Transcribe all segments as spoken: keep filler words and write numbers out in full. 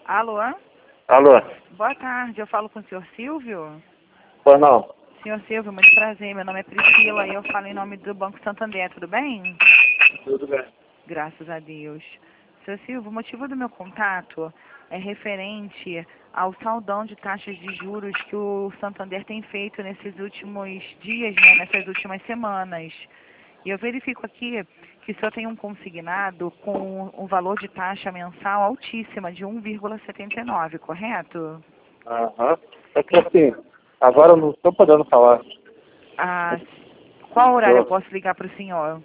Alô? Alô? Boa tarde, eu falo com o senhor Silvio? Pois não. Senhor Silvio, muito prazer, meu nome é Priscila e eu falo em nome do Banco Santander, tudo bem? Tudo bem. Graças a Deus. Senhor Silvio, o motivo do meu contato é referente ao saldão de taxas de juros que o Santander tem feito nesses últimos dias, né, nessas últimas semanas. E eu verifico aqui que o senhor tem um consignado com um valor de taxa mensal altíssima, de um vírgula setenta e nove, correto? Aham. É que assim, agora eu não estou podendo falar. Ah, qual horário eu Eu- posso ligar para o senhor?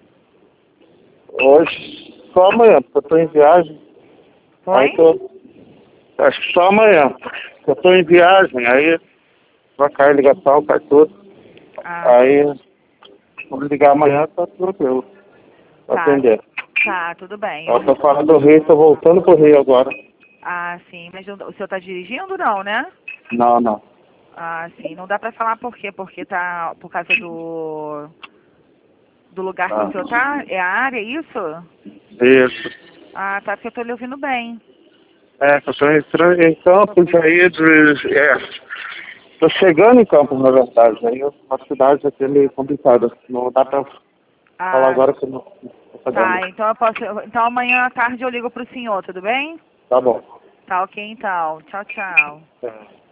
Hoje, só amanhã, porque eu estou em viagem. Aí Oi? tô. Acho que só amanhã. Porque eu estou em viagem, aí vai cair ligação, cai tudo. Ah, Aí, vamos ligar amanhã, tá tranquilo. Pra tá, atender. tá, tudo bem. Eu Eu... tô fora do Rio, tô voltando pro Rio agora. Ah, sim, mas o senhor está dirigindo não, né? Não, não. Ah, sim, não dá para falar por quê? Porque tá por causa do do lugar que o Ah, senhor tá? É a área, é isso? isso. Ah, tá, porque eu tô lhe ouvindo bem. É, eu tô entrando em Campos aí de. É. Tô chegando em Campos, na verdade. Aí uma cidade aqui meio complicada. Não dá pra falar Ah, agora que eu não tô sabendo. tá, então eu posso. Então amanhã à tarde eu ligo pro senhor, tudo bem? Tá bom. Tá ok então. Tchau, tchau. É.